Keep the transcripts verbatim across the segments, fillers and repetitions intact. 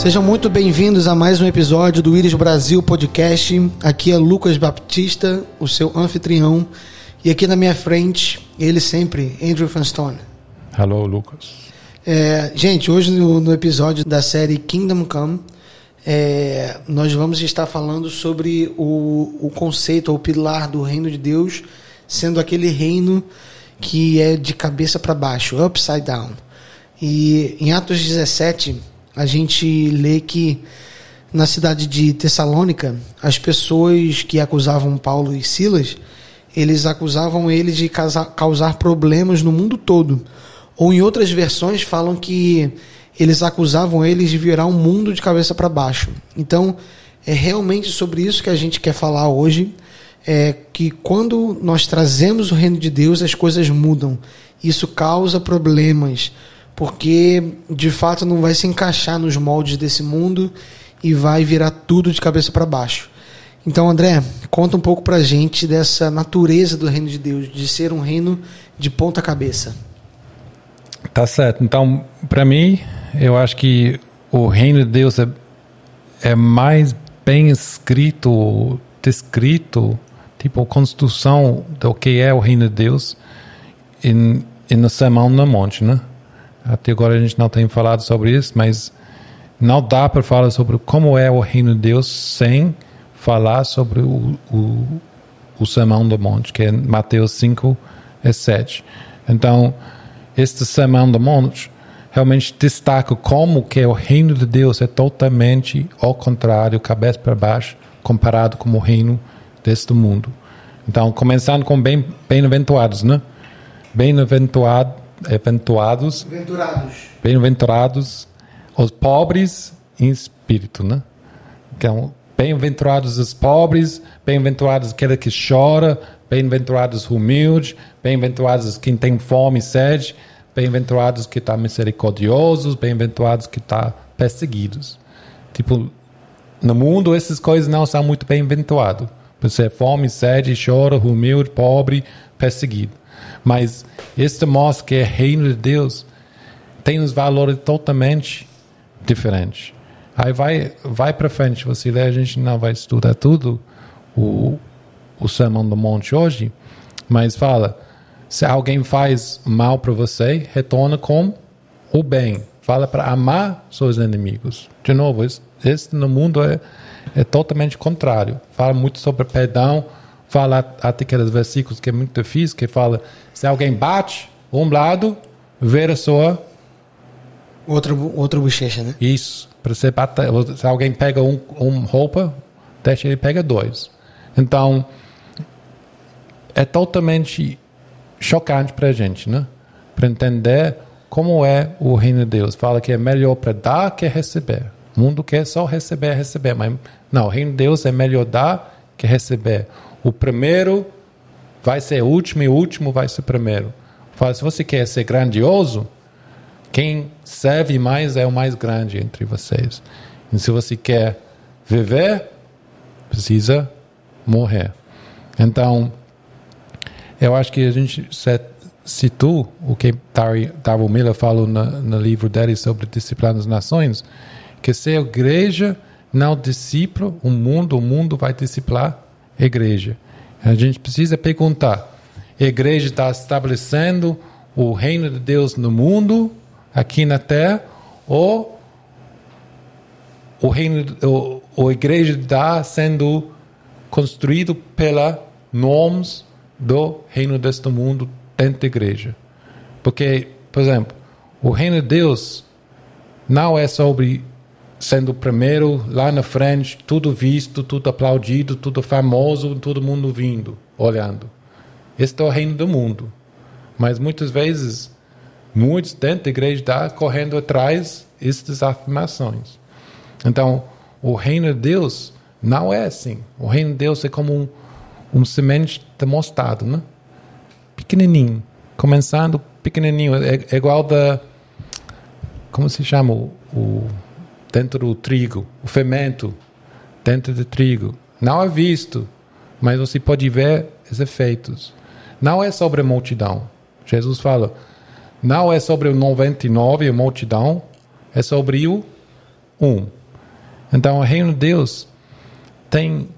Sejam muito bem-vindos a mais um episódio do Íris Brasil Podcast. Aqui é Lucas Baptista, o seu anfitrião. E aqui na minha frente, ele sempre, Andrew Fanstone. Hello, Lucas. É, gente, hoje no, no episódio da série Kingdom Come, é, nós vamos estar falando sobre o, o conceito, o pilar do reino de Deus, sendo aquele reino que é de cabeça para baixo, upside down. E em Atos dezessete, a gente lê que na cidade de Tessalônica, as pessoas que acusavam Paulo e Silas, eles acusavam eles de causar problemas no mundo todo. Ou em outras versões falam que eles acusavam eles de virar o mundo de cabeça para baixo. Então, é realmente sobre isso que a gente quer falar hoje, é que quando nós trazemos o reino de Deus, as coisas mudam. Isso causa problemas, porque de fato não vai se encaixar nos moldes desse mundo e vai virar tudo de cabeça para baixo. Então, André, conta um pouco pra gente dessa natureza do reino de Deus, de ser um reino de ponta cabeça. Tá certo. Então, para mim, eu acho que o reino de Deus é, é mais bem escrito, descrito, tipo a construção do que é o reino de Deus em, em no Sermão no Monte, né? Até agora a gente não tem falado sobre isso, mas não dá para falar sobre como é o reino de Deus sem falar sobre o, o, o Sermão do Monte, que é Mateus cinco e sete. Então, este Sermão do Monte realmente destaca como que o reino de Deus é totalmente ao contrário, cabeça para baixo, comparado com o reino deste mundo. Então, começando com bem, bem-aventurados, né? Bem-aventurado Bem-aventurados, bem-aventurados os pobres em espírito, né? Então, bem-aventurados os pobres, bem-aventurados aquele que chora, bem-aventurados os humildes, bem-aventurados quem tem fome e sede, bem-aventurados que estão misericordiosos, bem-aventurados que estão perseguidos. Tipo, no mundo essas coisas não são muito bem-aventuradas. Você é fome, sede, chora, humilde, pobre, perseguido. Mas este mostra que o reino de Deus tem uns valores totalmente diferentes. Aí vai, vai para frente, você lê, a gente não vai estudar tudo o, o Sermão do Monte hoje, mas fala, se alguém faz mal para você, retorna com o bem. Fala para amar seus inimigos. De novo, esse, esse no mundo é, é totalmente contrário. Fala muito sobre perdão. Fala até aqueles versículos que é muito difícil, que fala, se alguém bate um lado, vira sua... Outra, outra bochecha, né? Isso. Para você bater, se alguém pega um, um roupa, deixa ele pega dois. Então, é totalmente chocante para a gente, né? Para entender como é o reino de Deus. Fala que é melhor para dar que receber. O mundo quer só receber, receber. Mas não, o reino de Deus é melhor dar que receber. O primeiro vai ser o último e o último vai ser o primeiro. Fala, se você quer ser grandioso, quem serve mais é o mais grande entre vocês. E se você quer viver, precisa morrer. Então, eu acho que a gente citou o que Darwin Miller falou no, no livro dele sobre disciplina das nações, que se a igreja não discipla o mundo, o mundo vai disciplinar a igreja. A gente precisa perguntar, a igreja está estabelecendo o reino de Deus no mundo, aqui na terra, ou o reino, ou, ou a igreja está sendo construído pelas normas do reino deste mundo dentro da igreja? Porque, por exemplo, o reino de Deus não é sobre sendo o primeiro lá na frente, tudo visto, tudo aplaudido, tudo famoso, todo mundo vindo, olhando. Este é o reino do mundo. Mas muitas vezes, muitos dentro da igreja estão correndo atrás dessas afirmações. Então, o reino de Deus não é assim. O reino de Deus é como um, um semente de mostarda, né? Pequenininho, começando pequenininho, é, é igual da, como se chama o, o dentro do trigo, o fermento dentro do trigo. Não é visto, mas você pode ver os efeitos. Não é sobre a multidão. Jesus fala, não é sobre o noventa e nove, a multidão, é sobre o um. Então, o reino de Deus tem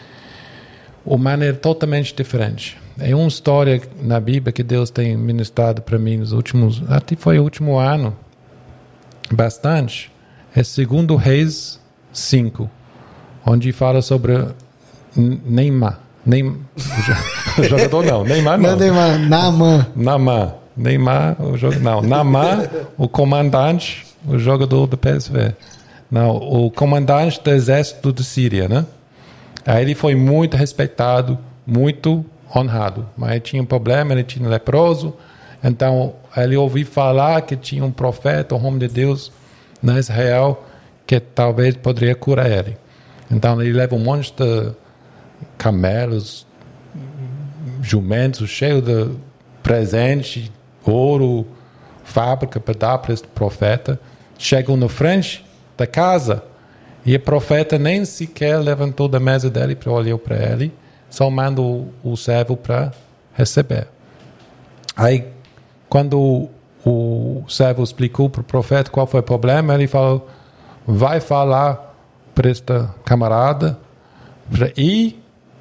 uma maneira totalmente diferente. É uma história na Bíblia que Deus tem ministrado para mim nos últimos, até foi o último ano, bastante. É segundo Reis cinco, onde fala sobre Neymar. Neymar o jogador não, Neymar não. Não, Neymar, Naaman. Naaman. Neymar, o jogador não. Naaman, o comandante, o jogador do P S V. Não, o comandante do exército da Síria, né? Aí ele foi muito respeitado, muito honrado. Mas tinha um problema, ele tinha leproso. Então, ele ouviu falar que tinha um profeta, um homem de Deus na Israel, que talvez poderia curar ele. Então, ele leva um monte de camelos, jumentos, cheio de presente, ouro, fábrica para dar para esse profeta. Chegam na frente da casa e o profeta nem sequer levantou da mesa dele para olhar para ele, só manda o, o servo para receber. Aí, quando o, o servo explicou para o profeta qual foi o problema, ele falou, vai falar para esta camarada para ir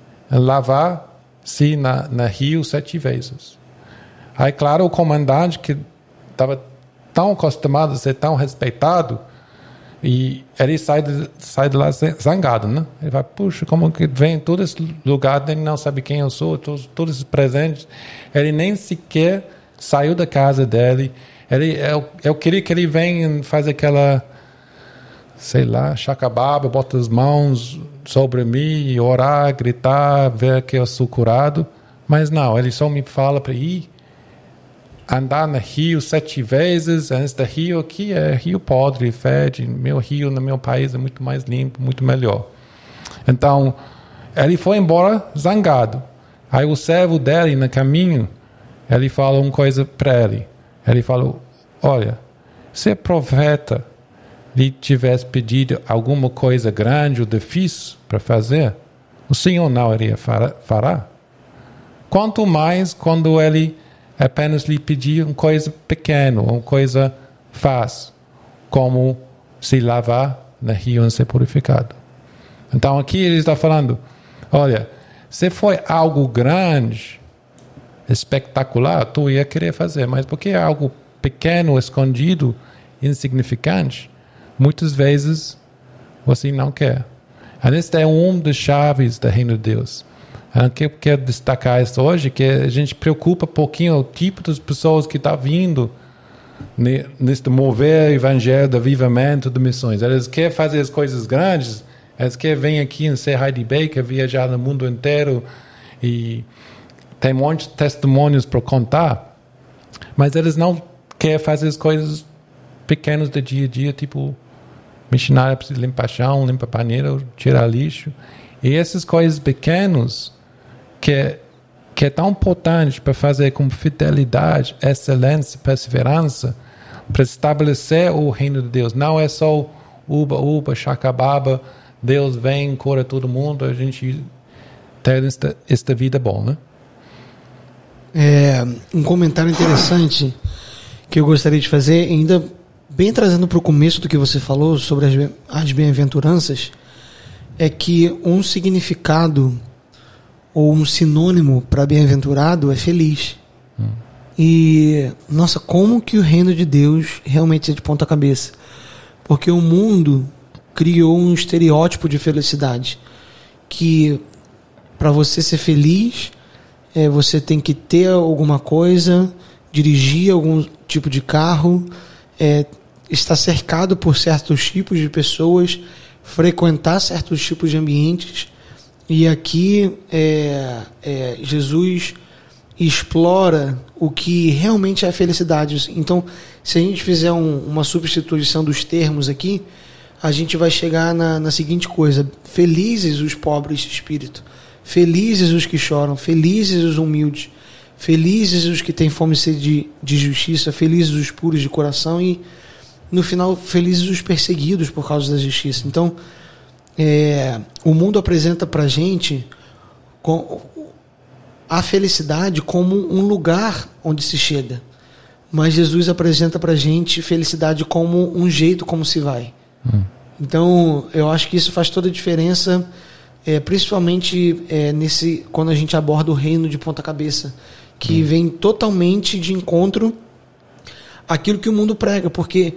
lavar-se na, na rio sete vezes. Aí, claro, o comandante, que estava tão acostumado a ser tão respeitado, e ele sai de, sai de lá zangado, né? Ele vai, puxa, como que vem todo esse lugar, ele não sabe quem eu sou, todos, todos esses presentes. Ele nem sequer saiu da casa dele. Ele, eu, eu queria que ele venha e faz aquela, sei lá, chacababa, bota as mãos sobre mim, orar, gritar, ver que eu sou curado. Mas não, ele só me fala para ir andar no rio sete vezes. Antes do rio aqui é rio podre, fede. Meu rio no meu país é muito mais limpo, muito melhor. Então, ele foi embora zangado. Aí o servo dele, no caminho, ele falou uma coisa para ele. Ele falou, olha, se o profeta lhe tivesse pedido alguma coisa grande ou difícil para fazer, o Senhor não iria fará. Quanto mais quando ele apenas lhe pedir uma coisa pequena, uma coisa fácil, como se lavar no rio e ser purificado. Então aqui ele está falando, olha, se foi algo grande, espetacular, tu ia querer fazer, mas porque é algo pequeno, escondido, insignificante, muitas vezes você não quer. E esse é um dos chaves do reino de Deus. O que eu quero destacar isso hoje, que a gente preocupa um pouquinho o tipo de pessoas que está vindo neste mover evangelho de avivamento de missões. Eles querem fazer as coisas grandes, eles querem vir aqui em ser Heidi Baker, viajar no mundo inteiro e tem um monte de testemunhos para contar, mas eles não querem fazer as coisas pequenas do dia a dia, tipo missionário precisa limpar chão, limpar paneira, tirar lixo. E essas coisas pequenas que, que é tão importante para fazer com fidelidade, excelência, perseverança, para estabelecer o reino de Deus. Não é só uba, uba, chacababa, Deus vem, cura todo mundo, a gente tem esta, esta vida boa, né? É, um comentário interessante que eu gostaria de fazer, ainda bem trazendo para o começo do que você falou sobre as, as bem-aventuranças, é que um significado ou um sinônimo para bem-aventurado é feliz. Hum. E, nossa, como que o reino de Deus realmente é de ponta cabeça? Porque o mundo criou um estereótipo de felicidade, que para você ser feliz, é, você tem que ter alguma coisa, dirigir algum tipo de carro, é, estar cercado por certos tipos de pessoas, frequentar certos tipos de ambientes. E aqui é, é, Jesus explora o que realmente é felicidade. Então, se a gente fizer um, uma substituição dos termos aqui, a gente vai chegar na, na seguinte coisa: felizes os pobres de espírito, felizes os que choram, felizes os humildes, felizes os que têm fome e sede de, de justiça, felizes os puros de coração e, no final, felizes os perseguidos por causa da justiça. Então, é, o mundo apresenta para a gente com, a felicidade como um lugar onde se chega. Mas Jesus apresenta para a gente felicidade como um jeito como se vai. Hum. Então, eu acho que isso faz toda a diferença, é, principalmente é, nesse, quando a gente aborda o reino de ponta cabeça, que hum. vem totalmente de encontro àquilo que o mundo prega, porque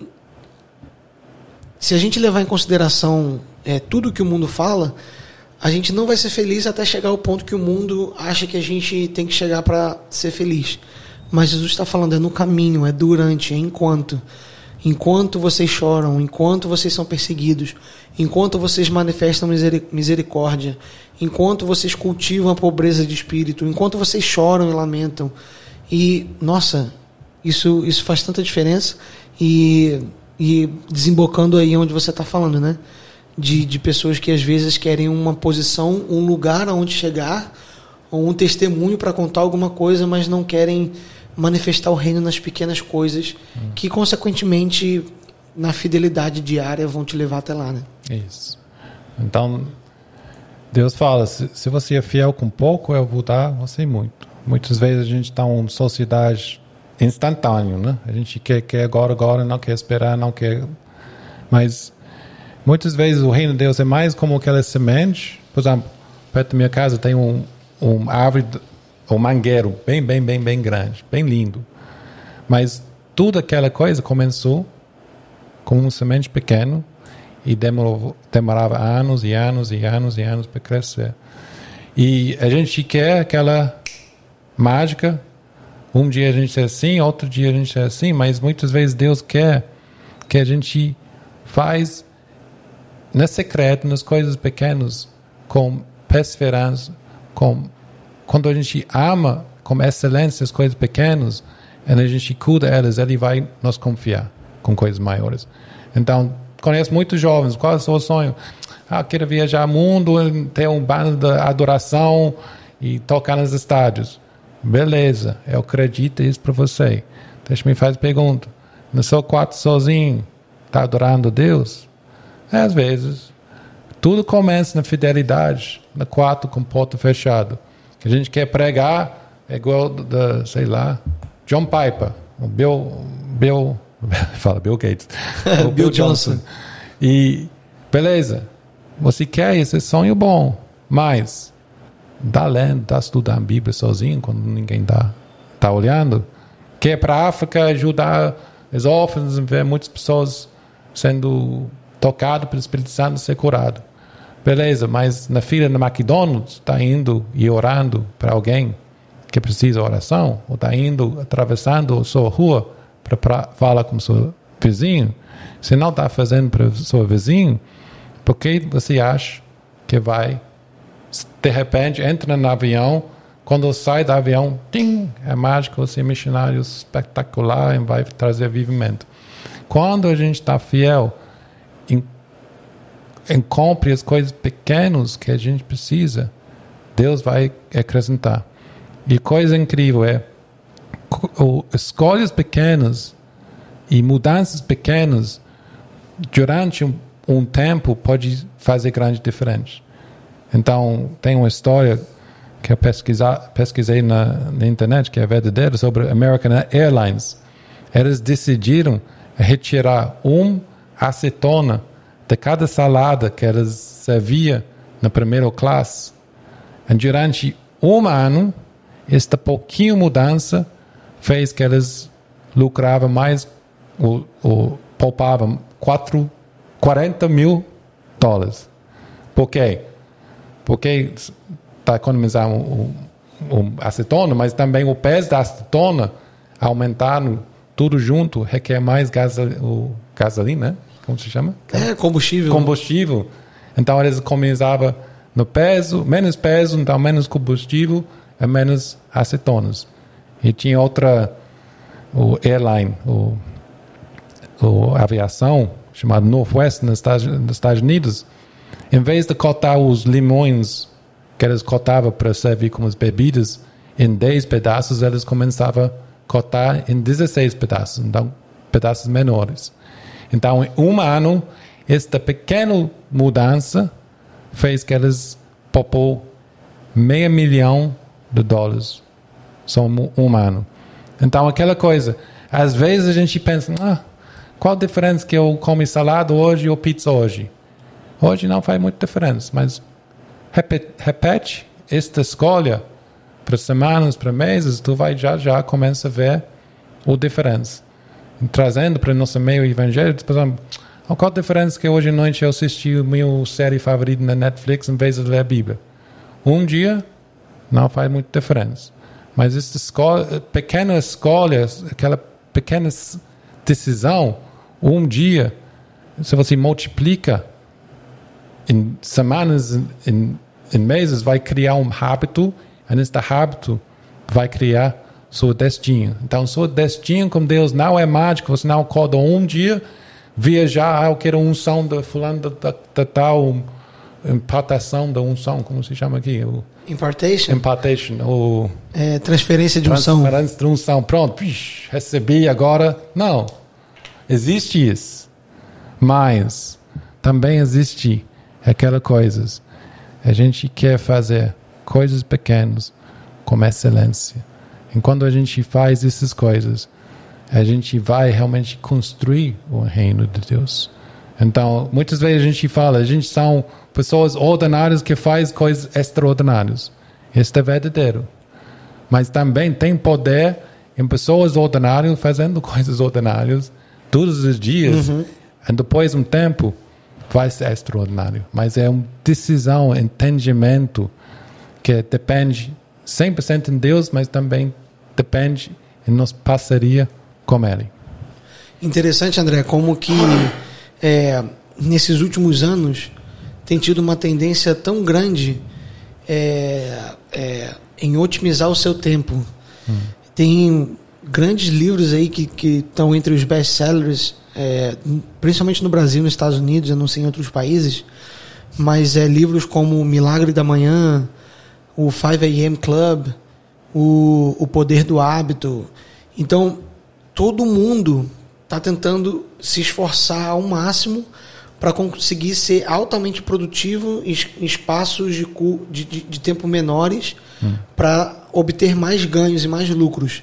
se a gente levar em consideração é, tudo que o mundo fala, a gente não vai ser feliz até chegar ao ponto que o mundo acha que a gente tem que chegar para ser feliz. Mas Jesus está falando, é no caminho, é durante, é enquanto. Enquanto vocês choram, enquanto vocês são perseguidos, enquanto vocês manifestam misericórdia, enquanto vocês cultivam a pobreza de espírito, enquanto vocês choram e lamentam. E, nossa, isso, isso faz tanta diferença. E, e desembocando aí onde você está falando, né? De, de pessoas que às vezes querem uma posição, um lugar aonde chegar, ou um testemunho para contar alguma coisa, mas não querem manifestar o reino nas pequenas coisas, hum. que consequentemente na fidelidade diária vão te levar até lá, né? Isso. Então Deus fala, se, se você é fiel com pouco, eu vou dar você muito. Muitas vezes a gente está em uma sociedade instantânea, né? A gente quer, quer agora, agora, não quer esperar, não quer... Mas muitas vezes o reino de Deus é mais como aquela semente. Por exemplo, perto da minha casa tem um, um árvore, um mangueiro bem, bem, bem, bem grande, bem lindo. Mas toda aquela coisa começou com um semente pequeno e demorou, demorava anos e anos e anos e anos para crescer. E a gente quer aquela mágica. Um dia a gente é assim, outro dia a gente é assim, mas muitas vezes Deus quer que a gente faz no secreto, nas coisas pequenas, com perseverança, com, quando a gente ama com excelência as coisas pequenas, e a gente cuida delas, Ele vai nos confiar com coisas maiores. Então, conheço muitos jovens, qual é o seu sonho? Ah, quero viajar ao mundo, ter um bando de adoração e tocar nos estádios. Beleza, eu acredito isso para você. Deixa-me fazer pergunta. No seu quarto sozinho, está adorando a Deus? Às vezes. Tudo começa na fidelidade, no quarto com porta fechada. A gente quer pregar, é igual, de, sei lá, John Piper, o Bill, Bill, fala Bill Gates, o Bill, Bill Johnson. Johnson. E, beleza, você quer esse sonho bom, mas dá lendo, dá estudando a Bíblia sozinho, quando ninguém está tá olhando. Quer para a África ajudar os órfãos, ver muitas pessoas sendo tocadas pelo Espírito Santo, ser curado. Beleza, mas na fila no McDonald's está indo e orando para alguém que precisa de oração, ou está indo, atravessando a sua rua para falar com o seu vizinho. Se não está fazendo para o seu vizinho, por que você acha que vai, de repente, entra no avião, quando sai do avião, tim, é mágico, você é missionário espetacular e vai trazer vivimento. Quando a gente está fiel em em compre as coisas pequenas que a gente precisa, Deus vai acrescentar. E coisa incrível é, escolhas pequenas e mudanças pequenas durante um, um tempo pode fazer grande diferença. Então, tem uma história que eu pesquisar, pesquisei na, na internet, que é verdadeira, sobre American Airlines. Eles decidiram retirar uma acetona de cada salada que eles serviam na primeira classe. E durante um ano, esta pouquinha mudança fez que eles lucravam mais, ou, ou poupavam quarenta mil dólares. Por quê? Porque está economizando o, o acetona, mas também o peso da acetona aumentando tudo junto requer mais gasol, o gasolina, né? Como se chama? É, combustível. Combustível. Então, eles economizavam no peso, menos peso, então menos combustível e menos acetonas. E tinha outra, o airline, o, o aviação, chamada Northwest, nos Estados, nos Estados Unidos, em vez de cortar os limões que eles cortavam para servir como as bebidas em dez pedaços, eles começavam a cortar em dezesseis pedaços, então pedaços menores. Então, em um ano, esta pequena mudança fez que eles poupou meio milhão de dólares só um ano. Então, aquela coisa, às vezes a gente pensa, ah, Qual a diferença que eu como salada hoje ou pizza hoje? Hoje não faz muita diferença, mas repete, repete esta escolha para semanas, para meses, tu vai já já começa a ver a diferença. Trazendo para o nosso meio evangélico, por exemplo, qual a diferença que hoje à noite eu assisti a minha série favorita na Netflix em vez de ler a Bíblia? Um dia não faz muita diferença. Mas esta escolha, pequenas escolhas, aquela pequena decisão, um dia, se você multiplica em semanas, em, em meses, vai criar um hábito, e este hábito vai criar seu destino. Então, seu destino com Deus não é mágico, você não acorda um dia, viajar, ah, eu quero unção da fulano da, da, da tal impartação da unção, como se chama aqui? O, Impartation? Impartation. O, é, transferência de unção. Transferência de unção. Pronto, pix, recebi agora. Não. Existe isso. Mas também existe aquelas coisas. A gente quer fazer coisas pequenas com excelência. E quando a gente faz essas coisas, a gente vai realmente construir o reino de Deus. Então, muitas vezes a gente fala, a gente são pessoas ordinárias que fazem coisas extraordinárias. Isso é verdadeiro. Mas também tem poder em pessoas ordinárias fazendo coisas ordinárias todos os dias. Uhum. E depois de um tempo, vai ser extraordinário. Mas é uma decisão, entendimento que depende cem por cento em Deus, mas também depende em nossa parceria com Ele. Interessante, André, como que é, nesses últimos anos tem tido uma tendência tão grande é, é, em otimizar o seu tempo. Hum. Tem grandes livros aí que, que estão entre os best-sellers, é, principalmente no Brasil, nos Estados Unidos, eu não sei em outros países, mas é livros como O Milagre da Manhã, o five a m Club, o, o Poder do Hábito. Então, todo mundo está tentando se esforçar ao máximo para conseguir ser altamente produtivo em espaços de, de, de tempo menores, hum. para obter mais ganhos e mais lucros.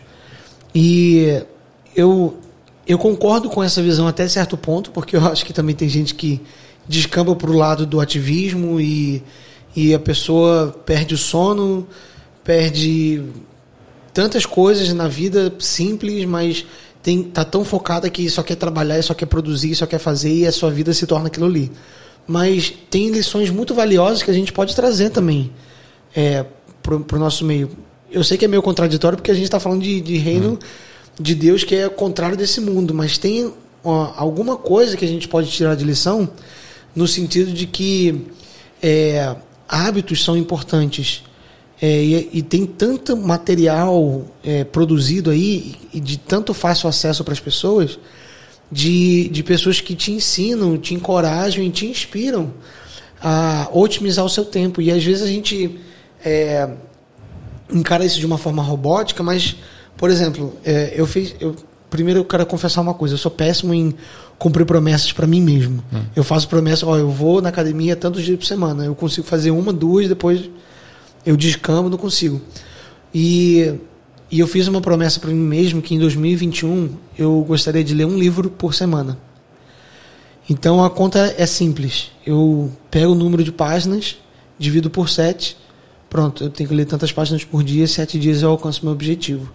E eu, eu concordo com essa visão até certo ponto, porque eu acho que também tem gente que descamba para o lado do ativismo e, e a pessoa perde o sono, perde tantas coisas na vida simples, mas tem, tá tão focada que só quer trabalhar, só quer produzir, só quer fazer, e a sua vida se torna aquilo ali. Mas tem lições muito valiosas que a gente pode trazer também é, pro, pro nosso meio. Eu sei que é meio contraditório, porque a gente está falando de, de reino hum. de Deus, que é o contrário desse mundo, mas tem ó, alguma coisa que a gente pode tirar de lição, no sentido de que é, hábitos são importantes. É, e, e tem tanto material é, produzido aí, e de tanto fácil acesso para as pessoas, de, de pessoas que te ensinam, te encorajam e te inspiram a otimizar o seu tempo. E às vezes a gente é, encara isso de uma forma robótica, mas, por exemplo, é, eu fiz. Eu, primeiro eu quero confessar uma coisa: eu sou péssimo em cumprir promessas para mim mesmo. Hum. Eu faço promessa, ó, eu vou na academia tantos dias por semana, eu consigo fazer uma, duas, depois eu descambo, não consigo. E, e eu fiz uma promessa para mim mesmo que em dois mil e vinte e um eu gostaria de ler um livro por semana. Então a conta é simples. Eu pego o número de páginas, divido por sete. Pronto, eu tenho que ler tantas páginas por dia, sete dias eu alcanço meu objetivo.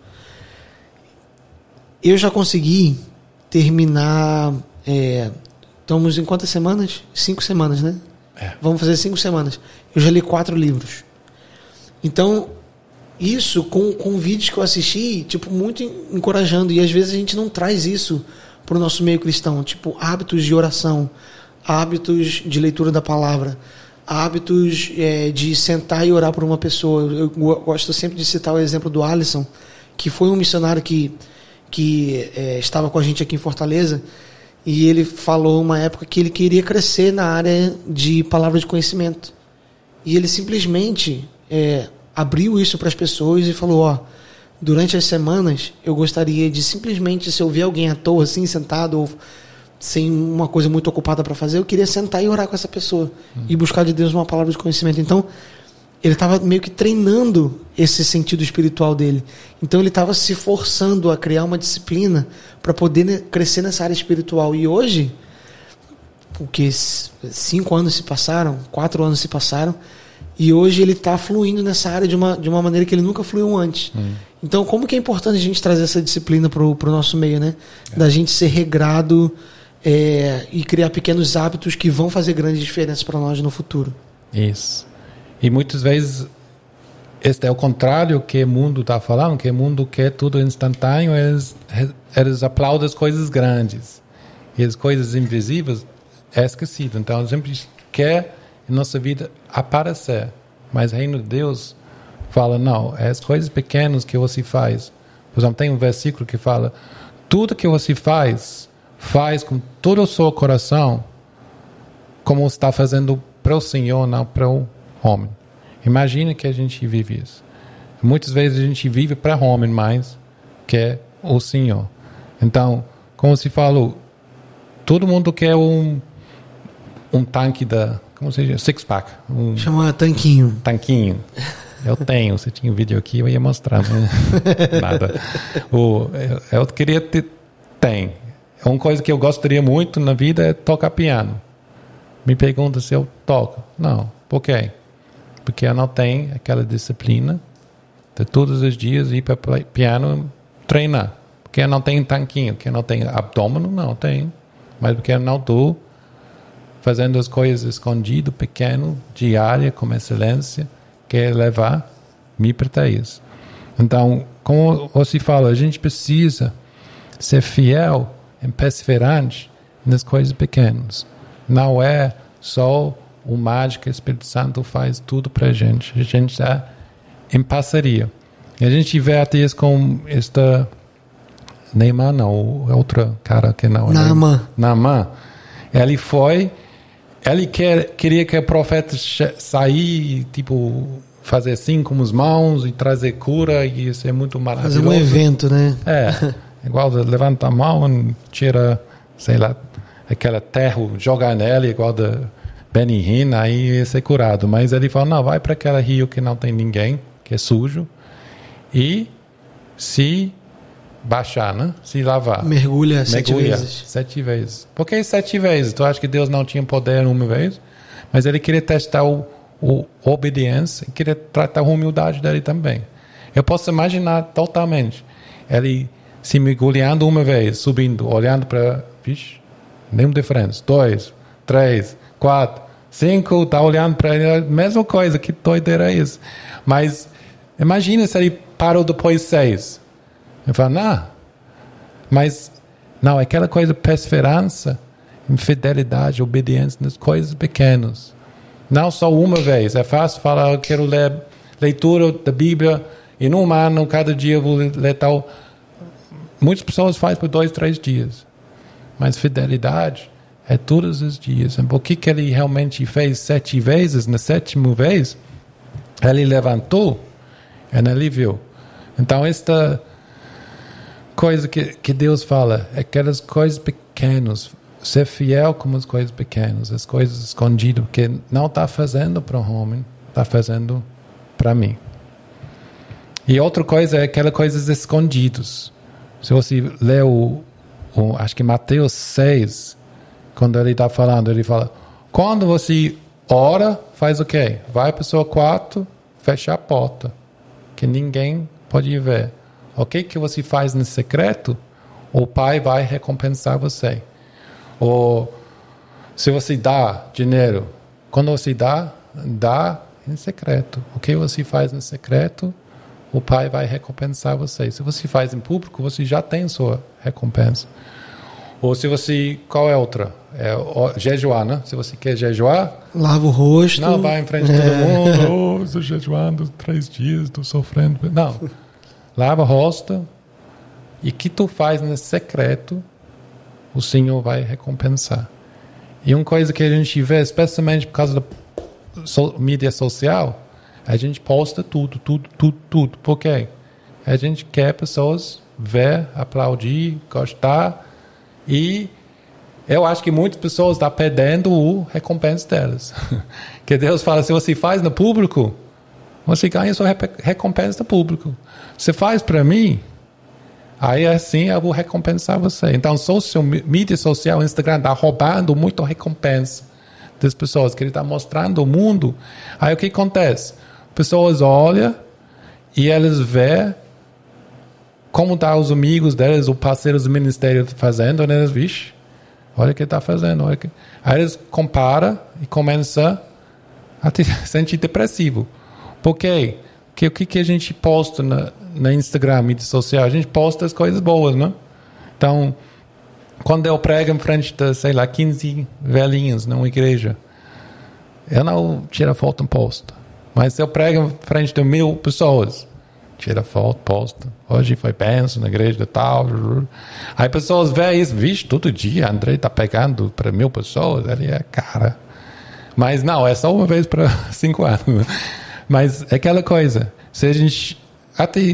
Eu já consegui terminar... É, estamos em quantas semanas? Cinco semanas, né? É. Vamos fazer cinco semanas. Eu já li quatro livros. Então, isso com, com vídeos que eu assisti, tipo, muito encorajando. E às vezes a gente não traz isso para o nosso meio cristão. Tipo, hábitos de oração, hábitos de leitura da palavra, hábitos é, de sentar e orar por uma pessoa. Eu, eu gosto sempre de citar o exemplo do Alisson, que foi um missionário que, que é, estava com a gente aqui em Fortaleza. E ele falou uma época que ele queria crescer na área de palavra de conhecimento. E ele simplesmente... É, abriu isso para as pessoas e falou, ó, durante as semanas eu gostaria de simplesmente, se eu ver alguém à toa assim, sentado ou sem uma coisa muito ocupada para fazer, eu queria sentar e orar com essa pessoa hum. e buscar de Deus uma palavra de conhecimento. Então ele estava meio que treinando esse sentido espiritual dele. Então ele estava se forçando a criar uma disciplina para poder crescer nessa área espiritual. E hoje, porque cinco anos se passaram, quatro anos se passaram, e hoje ele está fluindo nessa área de uma, de uma maneira que ele nunca fluiu antes. Hum. Então, como que é importante a gente trazer essa disciplina para o nosso meio, né? É. Da gente ser regrado é, e criar pequenos hábitos que vão fazer grandes diferenças para nós no futuro. Isso. E muitas vezes, este é o contrário que o mundo está falando, que o mundo quer tudo instantâneo, eles, eles aplaudem as coisas grandes. E as coisas invisíveis é esquecido. Então, a gente quer em nossa vida aparecer. Mas o reino de Deus fala, não, é as coisas pequenas que você faz. Por exemplo, tem um versículo que fala, tudo que você faz, faz com todo o seu coração, como está fazendo para o Senhor, não para o homem. Imagina que a gente vive isso. Muitas vezes a gente vive para o homem mais que o Senhor. Então, como se falou, todo mundo quer um, um tanque da, como se diz, six pack. Um, Chama tanquinho. Tanquinho. Eu tenho, se tinha um vídeo aqui eu ia mostrar, mas nada. O, eu, eu queria ter, tem. Uma coisa que eu gostaria muito na vida é tocar piano. Me pergunta se eu toco. Não. Por quê? Porque eu não tenho aquela disciplina de todos os dias ir para o piano treinar. Porque eu não tenho tanquinho, porque eu não tenho abdômen, não tenho. Mas porque eu não estou fazendo as coisas escondido, pequeno, diária, com excelência, que é levar-me para isso. Então, como você fala, a gente precisa ser fiel e perseverante nas coisas pequenas. Não é só o mágico, o Espírito Santo faz tudo para a gente. A gente está em parceria. E a gente vê até isso com esta Neymar, não, outro cara que não. Naaman. Naaman. Ele foi, ele quer, queria que o profeta sair, tipo, fazer assim com as mãos e trazer cura, e isso é muito maravilhoso. Fazer um evento, né? É, igual levanta a mão e tira, sei lá, aquela terra, jogar nela, igual da Benny Hinn, aí ia ser curado. Mas ele falou, não, vai para aquele rio que não tem ninguém, que é sujo, e se baixar, né? Se lavar. Mergulha sete Mergulha vezes. Sete vezes. Por que sete vezes? Tu acha que Deus não tinha poder uma vez? Mas ele queria testar o, o obediência e queria tratar a humildade dele também. Eu posso imaginar totalmente ele se mergulhando uma vez, subindo, olhando para... Vixe, nenhuma diferença. Dois, três, quatro, cinco, tá olhando para ele, a mesma coisa, que doideira é isso? Mas imagina se ele parou depois de seis. Ele fala, não, mas não, aquela coisa, perseverança, fidelidade, obediência nas coisas pequenas. Não só uma vez. É fácil falar, eu quero ler leitura da Bíblia em um ano, cada dia eu vou ler tal. Muitas pessoas fazem por dois, três dias. Mas fidelidade é todos os dias. E por que que ele realmente fez sete vezes? Na sétima vez, ele levantou e ele viu. Então, esta coisa que, que Deus fala, é aquelas coisas pequenas, ser fiel com as coisas pequenas, as coisas escondidas, que não está fazendo para o homem, está fazendo para mim. E outra coisa é aquelas coisas escondidas. Se você ler o, o acho que Mateus seis, quando ele está falando, ele fala, quando você ora, faz o quê? Vai para o seu quarto, fecha a porta, que ninguém pode ver. O que que você faz no secreto, o Pai vai recompensar você. Ou se você dá dinheiro, quando você dá, dá em secreto. O que você faz no secreto, o Pai vai recompensar você. Se você faz em público, você já tem sua recompensa. Ou se você, qual é outra? É jejuar, né? Se você quer jejuar, lava o rosto. Não, vai em frente de todo mundo. Oh, estou jejuando três dias, estou sofrendo. Não. Lava o rosto. E o que tu faz no secreto, o Senhor vai recompensar. E uma coisa que a gente vê, especialmente por causa da so, mídia social, a gente posta tudo, tudo, tudo, tudo. Por quê? A gente quer pessoas ver, aplaudir, gostar. E eu acho que muitas pessoas estão perdendo o recompensa delas. Que Deus fala, se você faz no público, você ganha sua recompensa pública. Você faz para mim, aí assim eu vou recompensar você. Então, social, mídia social, Instagram está roubando muito recompensa das pessoas, que ele está mostrando o mundo. Aí o que acontece? Pessoas olham e eles veem como tá os amigos deles, os parceiros do ministério fazendo, e eles, vixe, olha o que ele está fazendo. Olha que... Aí eles comparam e começam a se sentir depressivo. Por quê? Porque o que, que a gente posta na, na Instagram, mídia social? A gente posta as coisas boas, né? Então, quando eu prego em frente de, sei lá, quinze velhinhos numa igreja, eu não tiro foto e posto. Mas se eu prego em frente de mil pessoas, tira foto, posta. Hoje foi benção na igreja e tal. Aí pessoas veem isso, vixe, todo dia André está pegando para mil pessoas. Ele é cara. Mas não, é só uma vez para cinco anos. Mas é aquela coisa. Se a gente... Até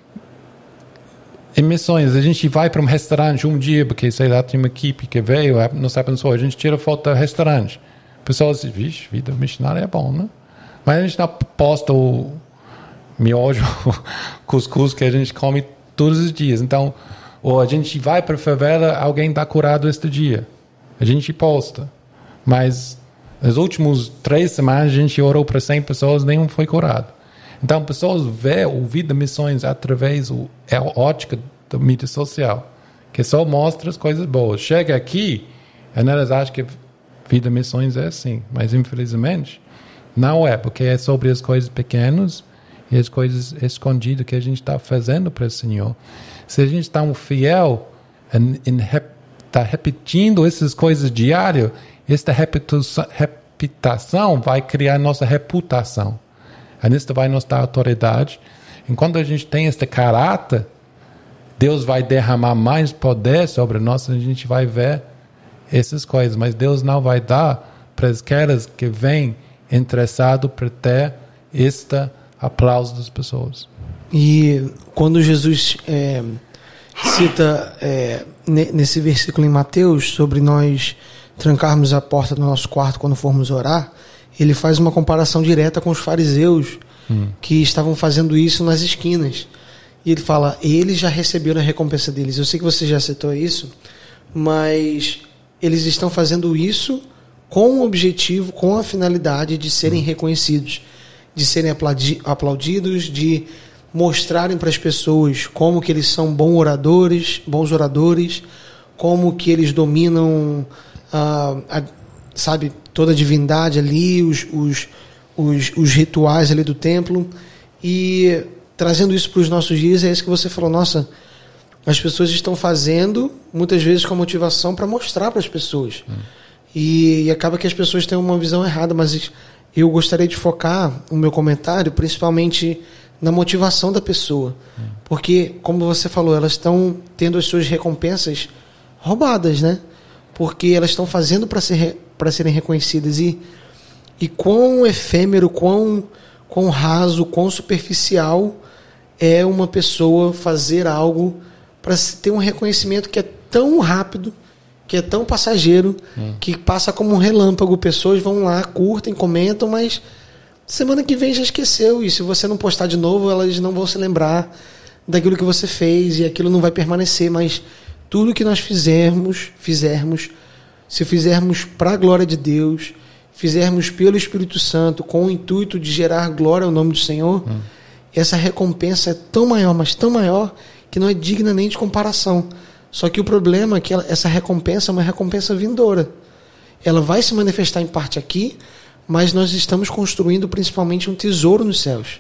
em missões, a gente vai para um restaurante um dia, porque, sei lá, tem uma equipe que veio, nos abençoou, a gente tira foto do restaurante. Pessoas dizem, vixe, vida missionária é bom, né? Mas a gente não posta o miojo, cuscuz que a gente come todos os dias. Então, ou a gente vai para a favela, alguém está curado este dia. A gente posta. Mas nas últimas três semanas a gente orou para cem pessoas, nenhum foi curado. Então, pessoas veem o Vida Missões através da ótica da mídia social, que só mostra as coisas boas. Chega aqui, e elas acham que Vida Missões é assim. Mas, infelizmente, não é, porque é sobre as coisas pequenas e as coisas escondidas que a gente está fazendo para o Senhor. Se a gente está um fiel em, em está repetindo essas coisas diárias, esta reputação vai criar nossa reputação. A nisso vai nos dar autoridade. Enquanto a gente tem este caráter, Deus vai derramar mais poder sobre nós, a gente vai ver essas coisas. Mas Deus não vai dar para aquelas que vêm interessados para ter este aplauso das pessoas. E quando Jesus é, cita é, nesse versículo em Mateus sobre nós trancarmos a porta do nosso quarto quando formos orar, ele faz uma comparação direta com os fariseus hum. que estavam fazendo isso nas esquinas. E ele fala, eles já receberam a recompensa deles. Eu sei que você já citou isso, mas eles estão fazendo isso com o objetivo, com a finalidade de serem hum. reconhecidos, de serem aplaudi- aplaudidos, de mostrarem para as pessoas como que eles são bons oradores, bons oradores, como que eles dominam uh, a, sabe, toda a divindade ali, os, os, os, os rituais ali do templo. E trazendo isso para os nossos dias, é isso que você falou. Nossa, as pessoas estão fazendo, muitas vezes com motivação para mostrar para as pessoas. Hum. E, e acaba que as pessoas têm uma visão errada, mas eu gostaria de focar o meu comentário principalmente na motivação da pessoa. Hum. Porque, como você falou, elas estão tendo as suas recompensas roubadas, né? Porque elas estão fazendo para ser, para serem reconhecidas. E, e quão efêmero, quão, quão raso, quão superficial é uma pessoa fazer algo para ter um reconhecimento que é tão rápido, que é tão passageiro, hum. que passa como um relâmpago. Pessoas vão lá, curtem, comentam, mas semana que vem já esqueceu. E se você não postar de novo, elas não vão se lembrar daquilo que você fez e aquilo não vai permanecer. Mas tudo que nós fizermos, fizermos, se fizermos para a glória de Deus, fizermos pelo Espírito Santo, com o intuito de gerar glória ao nome do Senhor, hum. essa recompensa é tão maior, mas tão maior, que não é digna nem de comparação. Só que o problema é que ela, essa recompensa é uma recompensa vindoura. Ela vai se manifestar em parte aqui, mas nós estamos construindo principalmente um tesouro nos céus,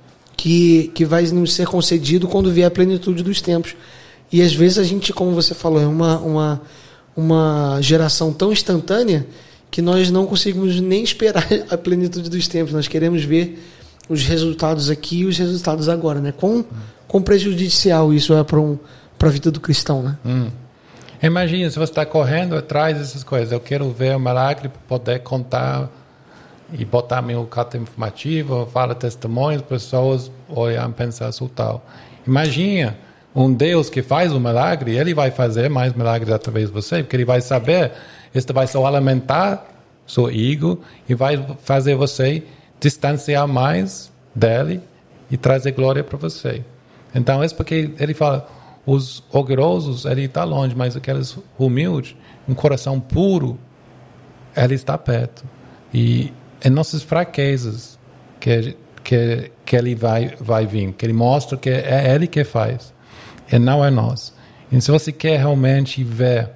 que, que vai nos ser concedido quando vier a plenitude dos tempos. E às vezes a gente, como você falou, é uma, uma, uma geração tão instantânea que nós não conseguimos nem esperar a plenitude dos tempos. Nós queremos ver os resultados aqui e os resultados agora, né? Quão, quão prejudicial isso é para um, para a vida do cristão, né? Hum. Imagina, se você está correndo atrás dessas coisas, eu quero ver o milagre para poder contar e botar meu carta informativa, falar testemunhos, pessoas olhar e pensar assim tal. Imagina um Deus que faz o milagre, ele vai fazer mais milagres através de você, porque ele vai saber, isso vai só alimentar seu ego e vai fazer você distanciar mais dele e trazer glória para você. Então, é porque ele fala, os orgulhosos, ele está longe, mas aqueles humildes, um coração puro, ele está perto. E em nossas fraquezas que, que, que ele vai, vai vir, que ele mostra que é ele que faz, e não é nós. E se você quer realmente ver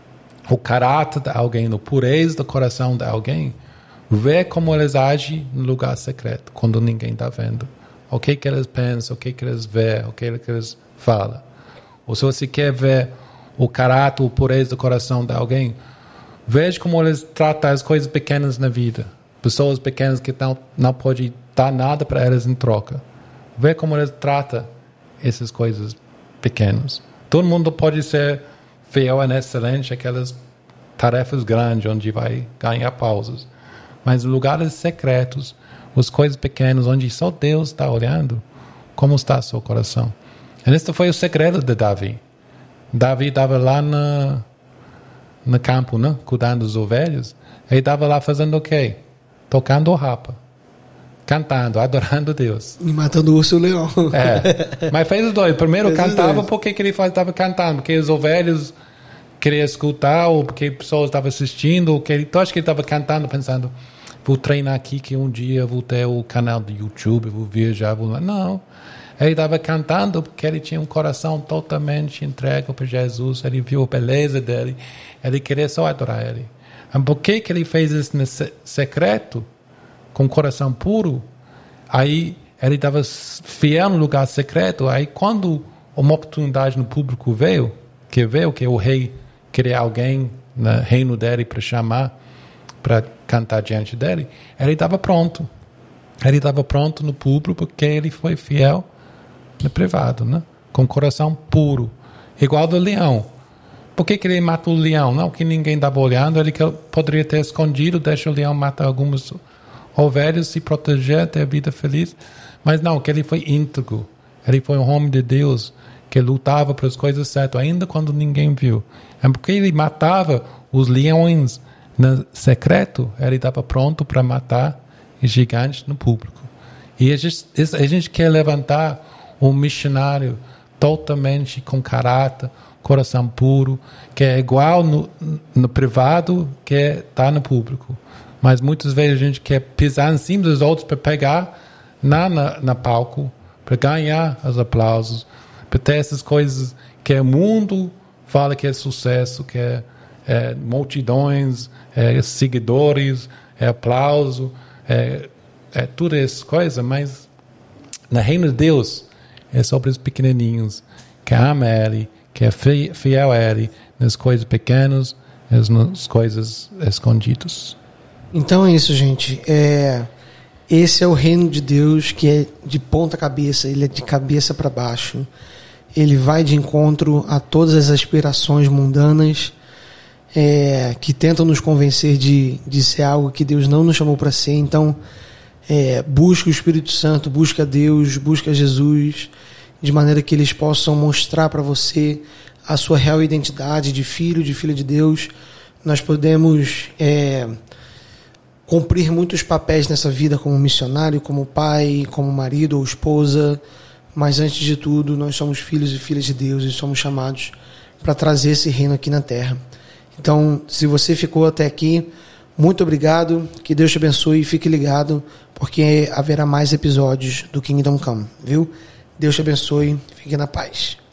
o caráter de alguém, a pureza do coração de alguém, vê como eles agem no lugar secreto, quando ninguém está vendo. O que que eles pensam, o que que eles veem, o que que eles falam. Ou se você quer ver o caráter, a pureza do coração de alguém, veja como eles tratam as coisas pequenas na vida. Pessoas pequenas que não, não podem dar nada para elas em troca. Vê como eles tratam essas coisas pequenas. Todo mundo pode ser fiel e excelente aquelas tarefas grandes onde vai ganhar pausas. Mas em lugares secretos, as coisas pequenas onde só Deus está olhando, como está seu coração. E esse foi o segredo de Davi. Davi estava lá na, no campo, né? Cuidando dos ovelhas. Ele estava lá fazendo o quê? Tocando harpa. Cantando, adorando Deus. E matando o urso e o leão. É. Mas fez os dois. Primeiro fez cantava porque que ele estava cantando. Porque os ovelhos queriam escutar, ou porque pessoas estavam assistindo, ou que ele, eu acho que ele estava cantando, pensando, vou treinar aqui que um dia vou ter o canal do YouTube, vou viajar, vou lá. Não. Ele estava cantando porque ele tinha um coração totalmente entregue para Jesus. Ele viu a beleza dele. Ele queria só adorar ele. E por que que ele fez isso no secreto? Com o coração puro, aí ele estava fiel no lugar secreto. Aí quando uma oportunidade no público veio, que veio que o rei queria alguém no reino dele para chamar, para cantar diante dele, ele estava pronto. Ele estava pronto no público porque ele foi fiel no privado, né? Com o coração puro, igual do leão. Por que que ele matou o leão? Não, que ninguém estava olhando, ele poderia ter escondido, deixa o leão matar algumas ovelhas, se proteger, ter vida feliz. Mas não, que ele foi íntegro. Ele foi um homem de Deus que lutava para as coisas certas, ainda quando ninguém viu. É porque ele matava os leões no secreto, ele estava pronto para matar os gigantes no público. E a gente, a gente quer levantar um missionário totalmente com caráter, coração puro, que é igual no, no privado que está no público. Mas muitas vezes a gente quer pisar em cima dos outros para pegar na, na, na palco, para ganhar os aplausos, para ter essas coisas que o mundo fala que é sucesso, que é, é multidões, é seguidores, é aplauso, é, é todas essas coisas, mas no reino de Deus é sobre os pequenininhos que amam Ele, que é fiel a Ele nas coisas pequenas, nas coisas escondidas. Então é isso, gente. É, esse é o reino de Deus que é de ponta cabeça, ele é de cabeça para baixo. Ele vai de encontro a todas as aspirações mundanas é, que tentam nos convencer de, de ser algo que Deus não nos chamou para ser. Então, é, busca o Espírito Santo, busca Deus, busca Jesus, de maneira que eles possam mostrar para você a sua real identidade de filho, de filha de Deus. Nós podemos é, cumprir muitos papéis nessa vida como missionário, como pai, como marido ou esposa, mas antes de tudo nós somos filhos e filhas de Deus e somos chamados para trazer esse reino aqui na terra. Então, se você ficou até aqui, muito obrigado, que Deus te abençoe e fique ligado, porque haverá mais episódios do Kingdom Come, viu? Deus te abençoe, fique na paz.